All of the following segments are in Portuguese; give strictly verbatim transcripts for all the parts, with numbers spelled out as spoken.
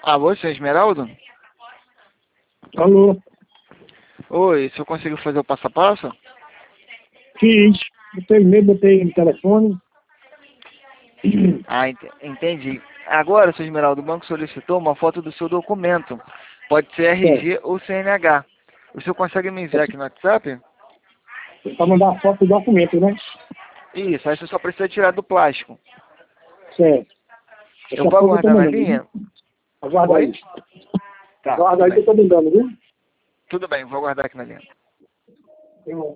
Alô, seu Esmeraldo? Alô? Oi, o senhor conseguiu fazer o passo a passo? Fiz. Botei e-mail, botei no telefone. Ah, ent- entendi. Agora, seu Esmeraldo, o banco solicitou uma foto do seu documento. Pode ser Certo. R G ou C N H. O senhor consegue me enviar aqui no WhatsApp? Para mandar a foto do documento, né? Isso, aí você só precisa tirar do plástico. Certo. Eu Essa vou foto eu tô aguardar na mandando, viu? linha? Aguarda Oi? aí. Tá, Aguarda tudo aí que bem. eu tô mandando, viu? Tudo bem, vou aguardar aqui na linha. Eu-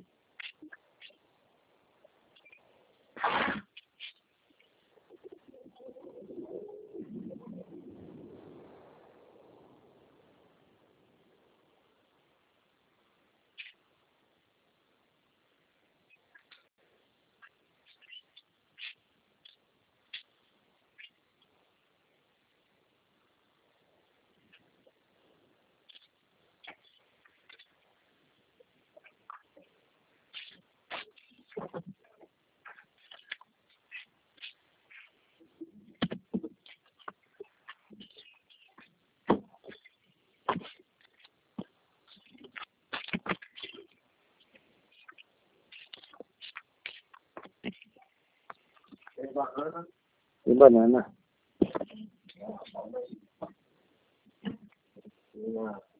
E banana.